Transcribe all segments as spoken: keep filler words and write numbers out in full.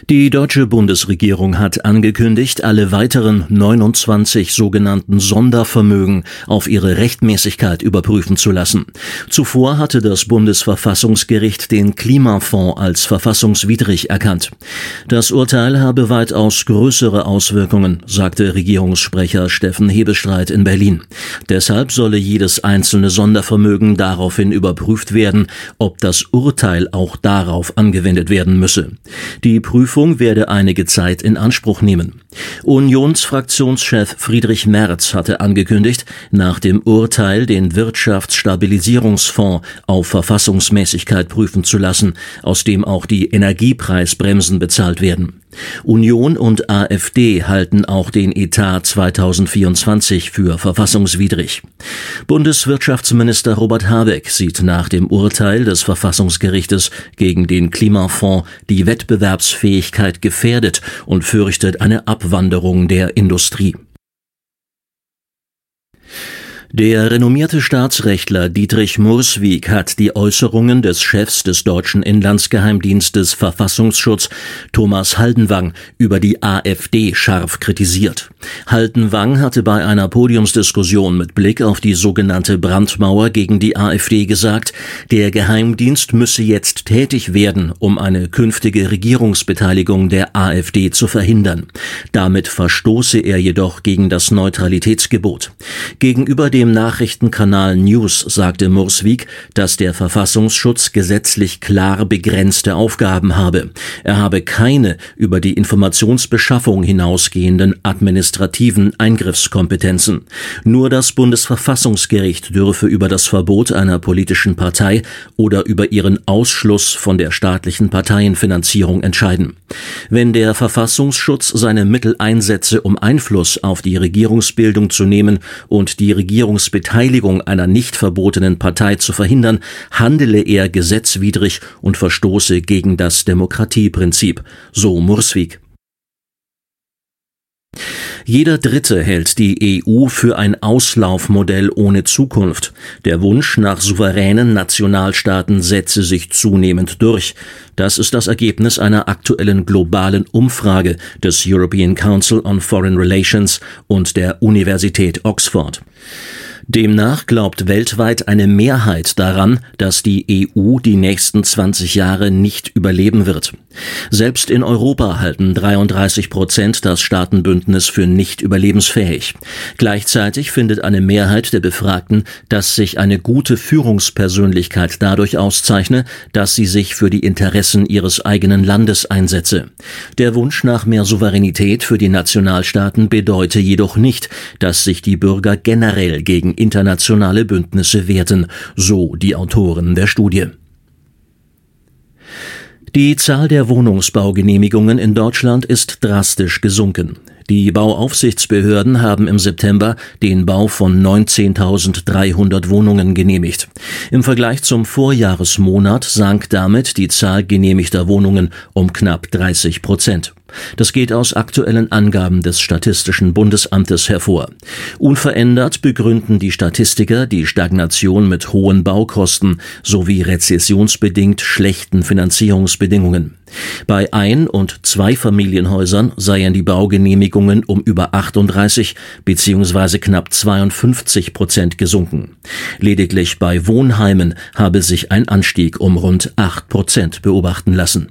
Die deutsche Bundesregierung hat angekündigt, alle weiteren neunundzwanzig sogenannten Sondervermögen auf ihre Rechtmäßigkeit überprüfen zu lassen. Zuvor hatte das Bundesverfassungsgericht den Klimafonds als verfassungswidrig erkannt. Das Urteil habe weitaus größere Auswirkungen, sagte Regierungssprecher Steffen Hebestreit in Berlin. Deshalb solle jedes einzelne Sondervermögen daraufhin überprüft werden, ob das Urteil auch darauf angewendet werden müsse. Die Prüfung werde einige Zeit in Anspruch nehmen. Unionsfraktionschef Friedrich Merz hatte angekündigt, nach dem Urteil den Wirtschaftsstabilisierungsfonds auf Verfassungsmäßigkeit prüfen zu lassen, aus dem auch die Energiepreisbremsen bezahlt werden. Union und AfD halten auch den Etat zweitausendvierundzwanzig für verfassungswidrig. Bundeswirtschaftsminister Robert Habeck sieht nach dem Urteil des Verfassungsgerichtes gegen den Klimafonds die Wettbewerbsfähigkeit gefährdet und fürchtet eine Abwanderung der Industrie. Der renommierte Staatsrechtler Dietrich Murswig hat die Äußerungen des Chefs des deutschen Inlandsgeheimdienstes Verfassungsschutz, Thomas Haldenwang, über die AfD scharf kritisiert. Haldenwang hatte bei einer Podiumsdiskussion mit Blick auf die sogenannte Brandmauer gegen die AfD gesagt, der Geheimdienst müsse jetzt tätig werden, um eine künftige Regierungsbeteiligung der AfD zu verhindern. Damit verstoße er jedoch gegen das Neutralitätsgebot. Gegenüber dem Nachrichtenkanal News sagte Murswig, dass der Verfassungsschutz gesetzlich klar begrenzte Aufgaben habe. Er habe keine über die Informationsbeschaffung hinausgehenden administrativen Eingriffskompetenzen. Nur das Bundesverfassungsgericht dürfe über das Verbot einer politischen Partei oder über ihren Ausschluss von der staatlichen Parteienfinanzierung entscheiden. Wenn der Verfassungsschutz seine Mittel einsetze, um Einfluss auf die Regierungsbildung zu nehmen und die Regierungsbeteiligung einer nicht verbotenen Partei zu verhindern, handele er gesetzwidrig und verstoße gegen das Demokratieprinzip, so Murswig. Jeder Dritte hält die E U für ein Auslaufmodell ohne Zukunft. Der Wunsch nach souveränen Nationalstaaten setze sich zunehmend durch. Das ist das Ergebnis einer aktuellen globalen Umfrage des European Council on Foreign Relations und der Universität Oxford. Demnach glaubt weltweit eine Mehrheit daran, dass die E U die nächsten zwanzig Jahre nicht überleben wird. Selbst in Europa halten dreiunddreißig Prozent das Staatenbündnis für nicht überlebensfähig. Gleichzeitig findet eine Mehrheit der Befragten, dass sich eine gute Führungspersönlichkeit dadurch auszeichne, dass sie sich für die Interessen ihres eigenen Landes einsetze. Der Wunsch nach mehr Souveränität für die Nationalstaaten bedeute jedoch nicht, dass sich die Bürger generell gegen internationale Bündnisse wehrten, so die Autoren der Studie. Die Zahl der Wohnungsbaugenehmigungen in Deutschland ist drastisch gesunken. Die Bauaufsichtsbehörden haben im September den Bau von neunzehntausenddreihundert Wohnungen genehmigt. Im Vergleich zum Vorjahresmonat sank damit die Zahl genehmigter Wohnungen um knapp dreißig Prozent. Das geht aus aktuellen Angaben des Statistischen Bundesamtes hervor. Unverändert begründen die Statistiker die Stagnation mit hohen Baukosten sowie rezessionsbedingt schlechten Finanzierungsbedingungen. Bei Ein- und Zweifamilienhäusern seien die Baugenehmigungen um über achtunddreißig bzw. knapp zweiundfünfzig Prozent gesunken. Lediglich bei Wohnheimen habe sich ein Anstieg um rund acht Prozent beobachten lassen.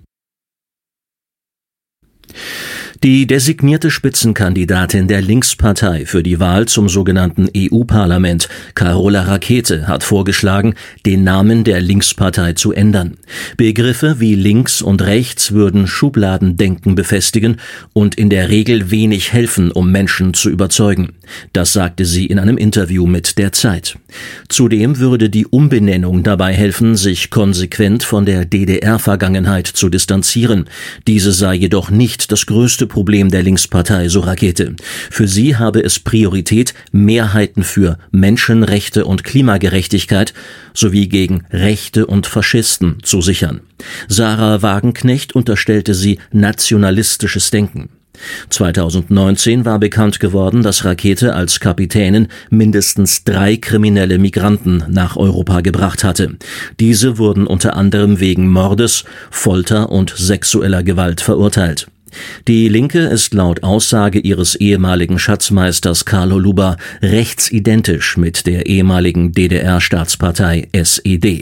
Die designierte Spitzenkandidatin der Linkspartei für die Wahl zum sogenannten E U-Parlament, Carola Rackete, hat vorgeschlagen, den Namen der Linkspartei zu ändern. Begriffe wie links und rechts würden Schubladendenken befestigen und in der Regel wenig helfen, um Menschen zu überzeugen. Das sagte sie in einem Interview mit der Zeit. Zudem würde die Umbenennung dabei helfen, sich konsequent von der D D R-Vergangenheit zu distanzieren. Diese sei jedoch nicht das größte Problem der Linkspartei, so Rackete. Für sie habe es Priorität, Mehrheiten für Menschenrechte und Klimagerechtigkeit sowie gegen Rechte und Faschisten zu sichern. Sarah Wagenknecht unterstellte sie nationalistisches Denken. zweitausendneunzehn war bekannt geworden, dass Rakete als Kapitänin mindestens drei kriminelle Migranten nach Europa gebracht hatte. Diese wurden unter anderem wegen Mordes, Folter und sexueller Gewalt verurteilt. Die Linke ist laut Aussage ihres ehemaligen Schatzmeisters Carlo Luba rechtsidentisch mit der ehemaligen D D R-Staatspartei S E D.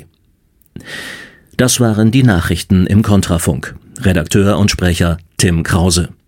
Das waren die Nachrichten im Kontrafunk. Redakteur und Sprecher Tim Krause.